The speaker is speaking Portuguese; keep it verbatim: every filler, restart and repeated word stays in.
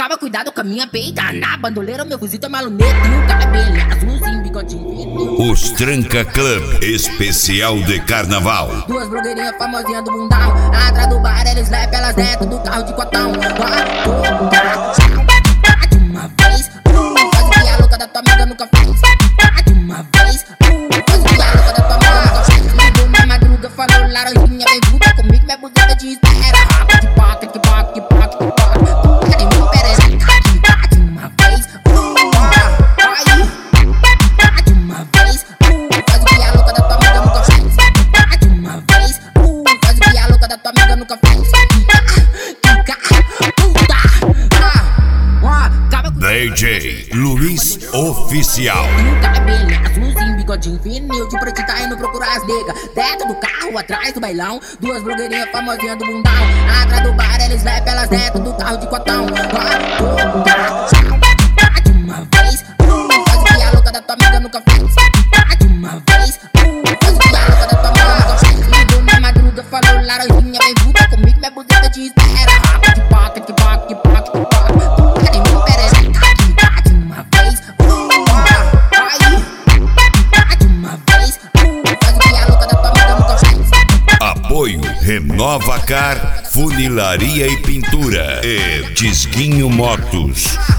calma, cuidado com a minha peita. Na bandoleira, meu fuzil é maluneto. Cabelo azulzinho, bigodinho fino. Os Tranca Club, especial de carnaval. Duas blogueirinhas famosinhas do bundão. Atrás do bar, eles levam elas dentro do carro de cotão. De uma vez, faz o que a louca da tua amiga nunca fez. De uma vez, faz o que a louca da tua amiga nunca fez. Ligou na madruga, falou laranjinha, vem puta comigo, minha buzeta te espera. Rapa de poca, que poca, que poca, que poca. Cadê meu perereca? De uma vez, aí. De uma vez, faz o que a louca da tua amiga nunca fez. De uma vez, faz o que a louca da tua amiga nunca fez. D J Luiz Oficial. Um cabelo azulzinho, bigodinho fininho. De preto tá indo procurar as nega. Dentro do carro, atrás do bailão. Duas blogueirinhas famosinhas do bundão. Atrás do bar, eles levam elas dentro do carro de cotão. De uma vez, faz o que a louca da tua amiga nunca fez. De uma vez, faz o que a louca da tua amiga nunca fez. Ligou na madruga, falou laranjinha, vem puta comigo, minha buzeta te espera. Rapa de poca, que poca, que poca, que poca. Cadê meu perereca? De uma vez, aí. De uma vez, faz o que a louca da tua amiga nunca fez. Apoio Renova Car, Funilaria e Pintura e Tisguinho Motos.